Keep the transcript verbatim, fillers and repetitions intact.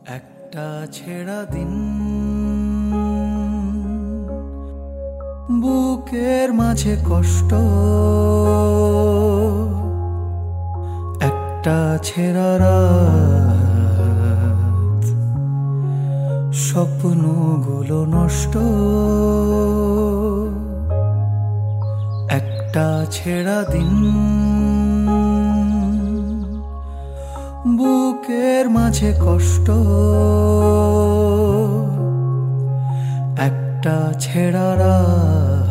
একটা ছেড়া দিন বুকের মাঝে কষ্ট, একটা ছেড়া রাত স্বপ্নগুলো নষ্ট, একটা ছেড়া দিন বুকের মাঝে কষ্ট, একটা ছেড়া রাত